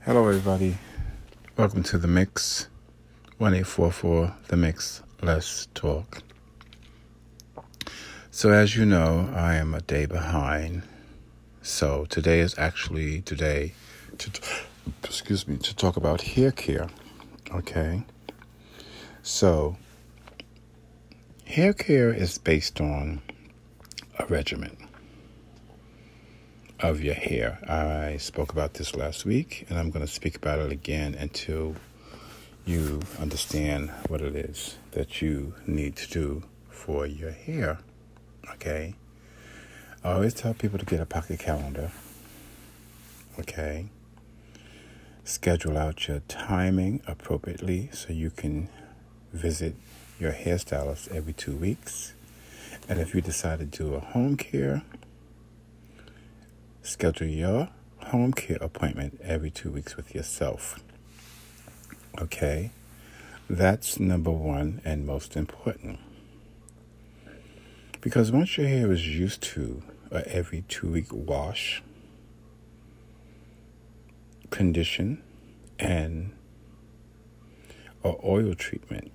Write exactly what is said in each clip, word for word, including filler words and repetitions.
Hello, everybody. Welcome to The Mix. one eight four four The Mix. Let's talk. So, as you know, I am a day behind. So, today is actually today to, excuse me, to talk about hair care. Okay. So, hair care is based on a regimen of your hair. I spoke about this last week, and I'm going to speak about it again until you understand what it is that you need to do for your hair. Okay? I always tell people to get a pocket calendar. Okay? Schedule out your timing appropriately so you can visit your hairstylist every two weeks. And if you decide to do a home care, schedule your home care appointment every two weeks with yourself. Okay? That's number one and most important. Because once your hair is used to a every two-week wash, condition, and or oil treatment,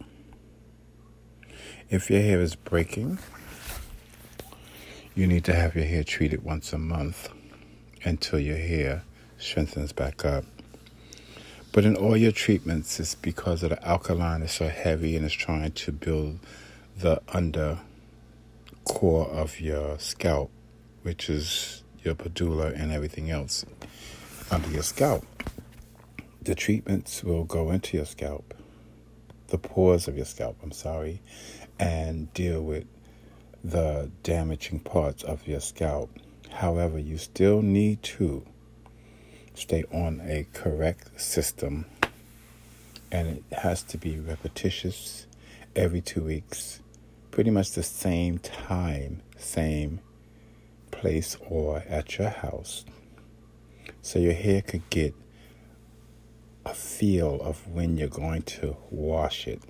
if your hair is breaking, you need to have your hair treated once a month until your hair strengthens back up. But in all your treatments, it's because of the alkaline is so heavy and it's trying to build the under core of your scalp, which is your medulla and everything else under your scalp. The treatments will go into your scalp, the pores of your scalp, I'm sorry, and deal with the damaging parts of your scalp. However, you still need to stay on a correct system, and it has to be repetitious every two weeks, pretty much the same time, same place, or at your house, so your hair could get a feel of when you're going to wash it.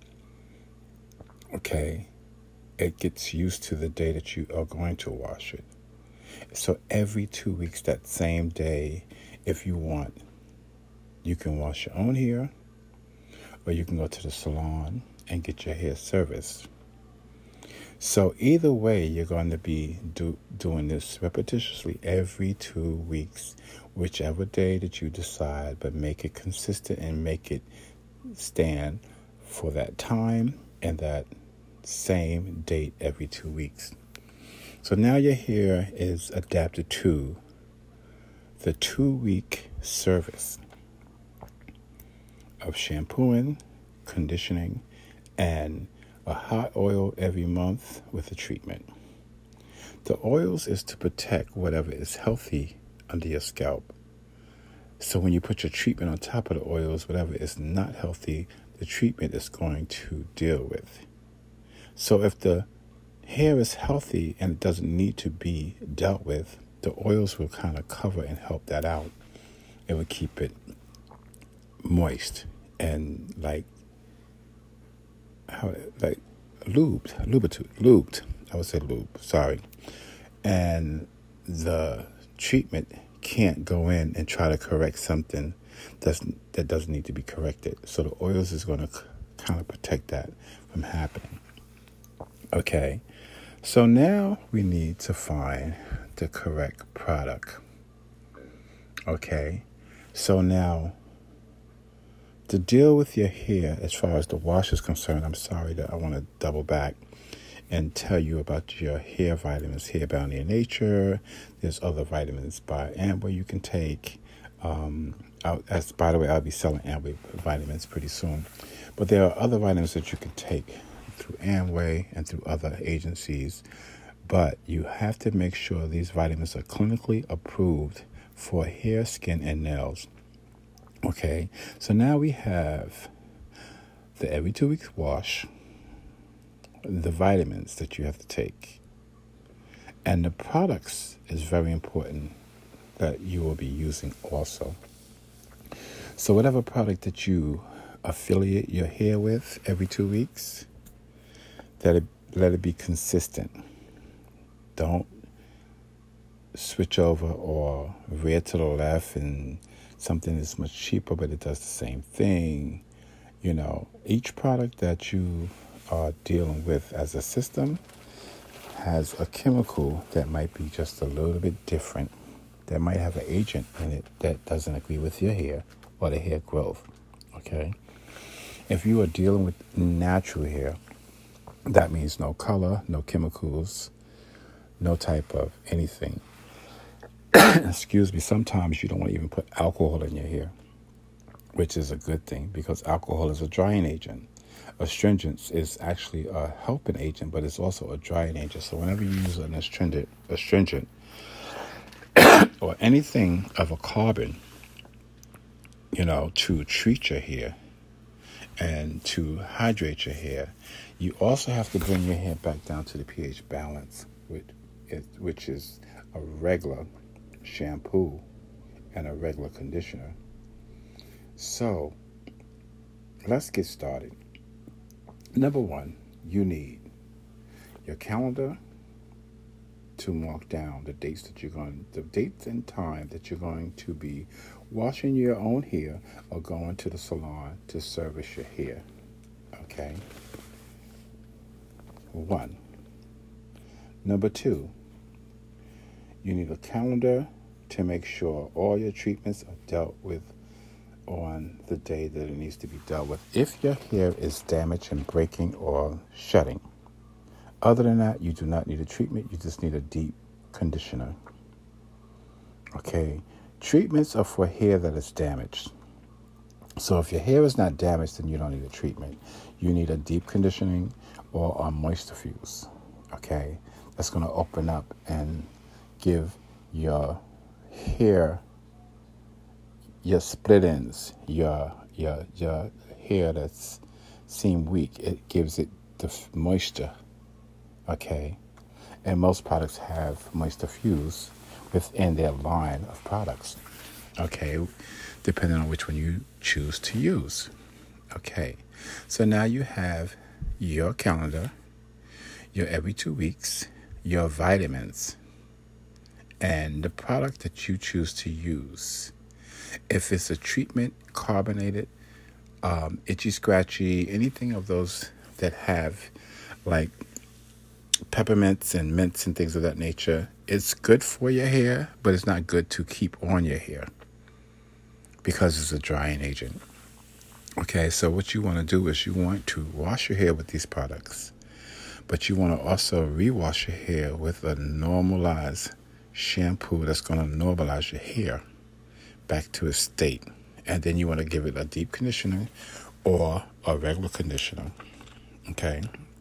Okay? It gets used to the day that you are going to wash it. So every two weeks, that same day, if you want, you can wash your own hair, or you can go to the salon and get your hair serviced. So either way, you're going to be do, doing this repetitiously every two weeks, whichever day that you decide, but make it consistent and make it stand for that time and that same date every two weeks. So now your hair is adapted to the two-week service of shampooing, conditioning, and a hot oil every month with a treatment. The oils is to protect whatever is healthy under your scalp. So when you put your treatment on top of the oils, whatever is not healthy, the treatment is going to deal with. So if the hair is healthy and it doesn't need to be dealt with, the oils will kind of cover and help that out. It will keep it moist and like how like lubed, lubed, lubed. I would say lube. Sorry, and the treatment can't go in and try to correct something that's that doesn't need to be corrected. So the oils is going to c- kind of protect that from happening. Okay. So now we need to find the correct product. Okay. So now to deal with your hair as far as the wash is concerned, I'm sorry that I want to double back and tell you about your hair vitamins, Hair Bounty in Nature. There's other vitamins by Amway you can take. Um, I'll, as, by the way, I'll be selling Amway vitamins pretty soon. But there are other vitamins that you can take through Amway and through other agencies, but you have to make sure these vitamins are clinically approved for hair, skin, and nails. Okay, so now we have the every two weeks wash, the vitamins that you have to take, and the products is very important that you will be using also. So whatever product that you affiliate your hair with every two weeks, Let it, let it be consistent. Don't switch over or veer to the left and something is much cheaper, but it does the same thing. You know, each product that you are dealing with as a system has a chemical that might be just a little bit different, that might have an agent in it that doesn't agree with your hair or the hair growth, okay? If you are dealing with natural hair, that means no color, no chemicals, no type of anything. Excuse me, sometimes you don't want to even put alcohol in your hair, which is a good thing because alcohol is a drying agent. Astringent is actually a helping agent, but it's also a drying agent. So whenever you use an astringent, astringent or anything of a carbon, you know, to treat your hair and to hydrate your hair, you also have to bring your hair back down to the pH balance, which is, which is a regular shampoo and a regular conditioner. So let's get started. Number one, you need your calendar to mark down the dates that you're going, the dates and time that you're going to be washing your own hair or going to the salon to service your hair. Okay. One. Number two, you need a calendar to make sure all your treatments are dealt with on the day that it needs to be dealt with. If your hair is damaged and breaking or shedding, other than that, you do not need a treatment. You just need a deep conditioner. Okay. Treatments are for hair that is damaged. So if your hair is not damaged, then you don't need a treatment. You need a deep conditioning or a moisture fuse. Okay. That's going to open up and give your hair, your split ends, your your your hair that's seem weak, it gives it the moisture, okay? And most products have moisture fuse within their line of products, okay? Depending on which one you choose to use, okay? So now you have your calendar, your every two weeks, your vitamins, and the product that you choose to use. If it's a treatment, carbonated, um, itchy, scratchy, anything of those that have like peppermints and mints and things of that nature, it's good for your hair, but it's not good to keep on your hair because it's a drying agent. Okay, so what you want to do is you want to wash your hair with these products, but you want to also rewash your hair with a normalized shampoo that's going to normalize your hair back to its state. And then you want to give it a deep conditioner or a regular conditioner. Okay.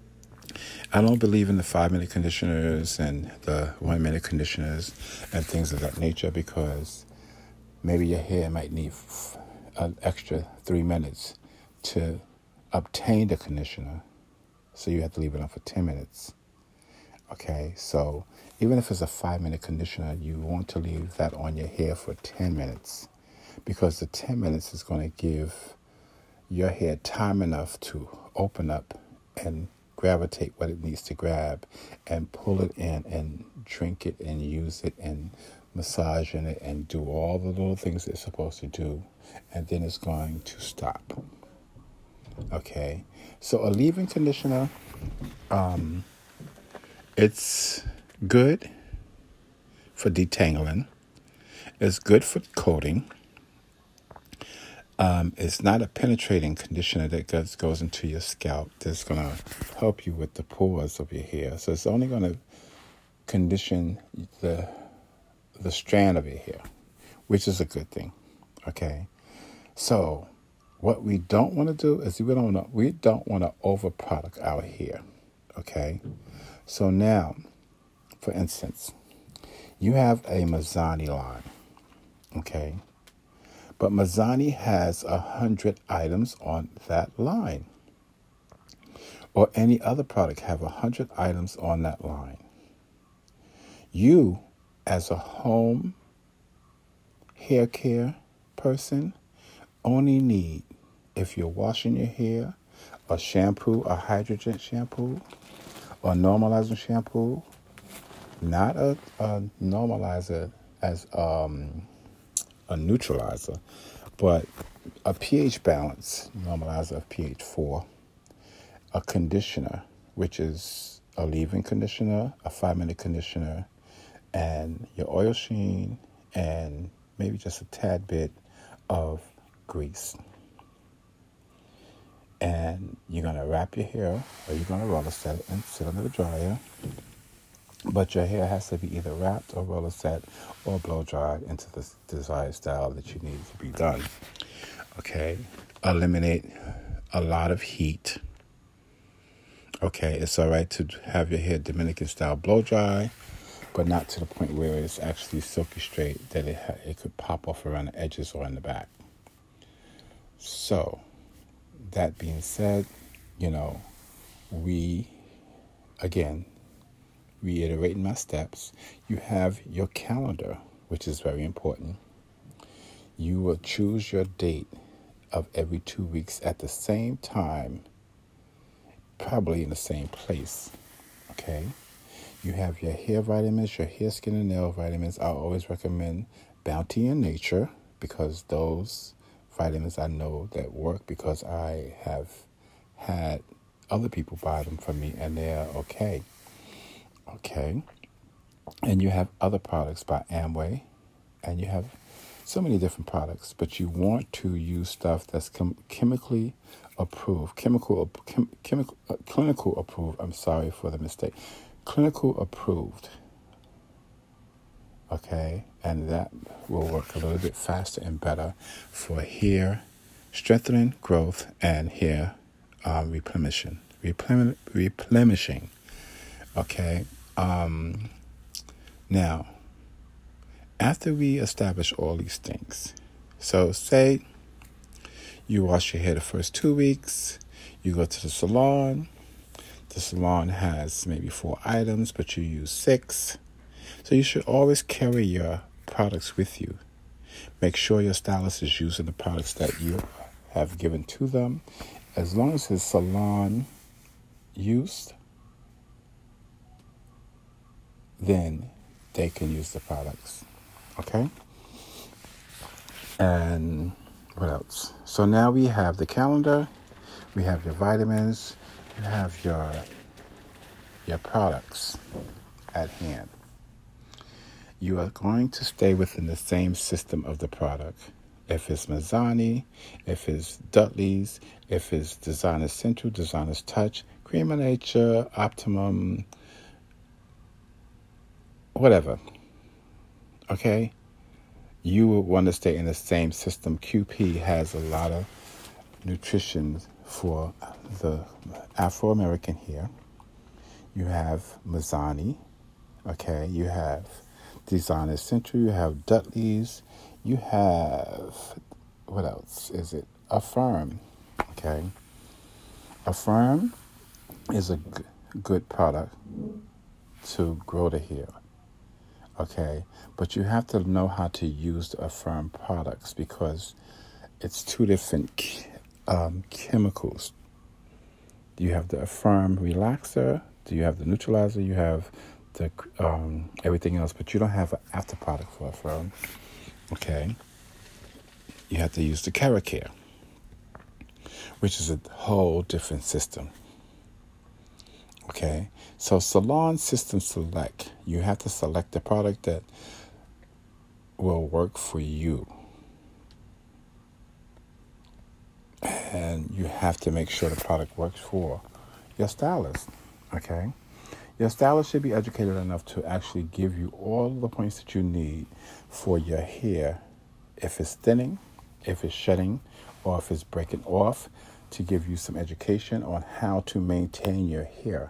I don't believe in the five minute conditioners and the one minute conditioners and things of that nature because maybe your hair might need f- an extra three minutes to obtain the conditioner. So you have to leave it on for ten minutes. Okay. So even if it's a five minute conditioner, you want to leave that on your hair for ten minutes because the ten minutes is going to give your hair time enough to open up and gravitate what it needs to grab and pull it in and drink it and use it and massage in it and do all the little things it's supposed to do. And then it's going to stop. Okay. So a leave-in conditioner, um, it's good for detangling. It's good for coating. Um, it's not a penetrating conditioner that goes, goes into your scalp that's going to help you with the pores of your hair. So it's only going to condition the the strand of your hair, which is a good thing. Okay. So what we don't want to do is we don't want to, we don't want to overproduct our hair. Okay. So now, for instance, you have a Mizani line. Okay. But Mizani has a hundred items on that line. Or any other product have a hundred items on that line. You, as a home hair care person, only need, if you're washing your hair, a shampoo, a hydrogen shampoo, or normalizer shampoo, not a, a normalizer as um a neutralizer, but a pH balance normalizer of pH four, a conditioner, which is a leave-in conditioner, a five-minute conditioner, and your oil sheen, and maybe just a tad bit of grease. And you're going to wrap your hair, or you're going to roller set it and sit under the dryer. But your hair has to be either wrapped or roller set or blow dried into the desired style that you need to be done. Okay? Eliminate a lot of heat. Okay? It's all right to have your hair Dominican style blow dry, but not to the point where it's actually silky straight that it ha- it could pop off around the edges or in the back. So, that being said, you know, we, again, reiterating my steps, you have your calendar, which is very important. You will choose your date of every two weeks at the same time, probably in the same place, okay? You have your hair vitamins, your hair, skin, and nail vitamins. I always recommend Bounty and Nature because those vitamins I know that work because I have had other people buy them for me and they're okay. Okay. And you have other products by Amway, and you have so many different products, but you want to use stuff that's chem- chemically approved, chemical, chem- chemical, uh, clinical approved. I'm sorry for the mistake. Clinical approved. Okay, and that will work a little bit faster and better for hair strengthening, growth, and hair um, replenishing. Replen- replenishing. Okay. Um, now, after we establish all these things, so say you wash your hair the first two weeks, you go to the salon. The salon has maybe four items, but you use six. So you should always carry your products with you. Make sure your stylist is using the products that you have given to them. As long as it's salon used, then they can use the products. Okay? And what else? So now we have the calendar, we have your vitamins, you have your your products at hand. You are going to stay within the same system of the product. If it's Mizani, if it's Dudley's, if it's Designer's Central, Designer's Touch, Cream of Nature, Optimum, whatever. Okay? You will want to stay in the same system. Q P has a lot of nutrition for the Afro-American hair. You have Mizani. Okay? You have Designer's Central, you have Dudley's, you have, what else is it? Affirm, okay? Affirm is a g- good product to grow the hair, okay? But you have to know how to use the Affirm products because it's two different um, chemicals. You have the Affirm relaxer, you have the neutralizer, you have the um, everything else, but you don't have an after product for Affirm. Okay, you have to use the Caracare, which is a whole different system. Okay, so Salon System Select, you have to select the product that will work for you, and you have to make sure the product works for your stylist. Okay. Your stylist should be educated enough to actually give you all the points that you need for your hair, if it's thinning, if it's shedding, or if it's breaking off, to give you some education on how to maintain your hair.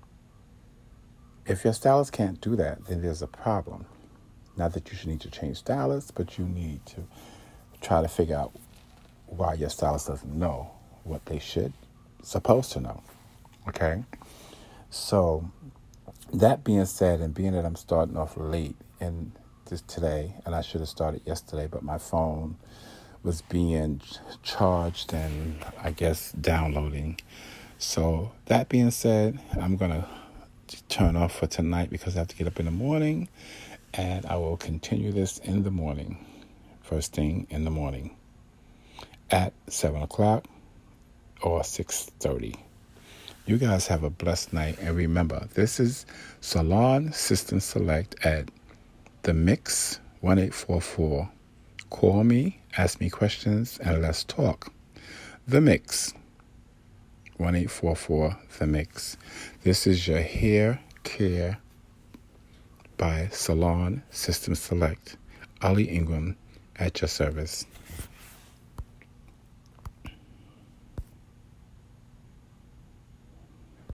If your stylist can't do that, then there's a problem. Not that you should need to change stylists, but you need to try to figure out why your stylist doesn't know what they should, supposed to know. Okay? So, that being said, and being that I'm starting off late in this today, and I should have started yesterday, but my phone was being charged and I guess downloading. So that being said, I'm going to turn off for tonight because I have to get up in the morning, and I will continue this in the morning. first thing in the morning at seven o'clock or six thirty. You guys have a blessed night. And remember, this is Salon System Select at The Mix one eight four four. Call me, ask me questions, and let's talk. The Mix one eight four four. The Mix. This is your hair care by Salon System Select. Ali Ingram at your service.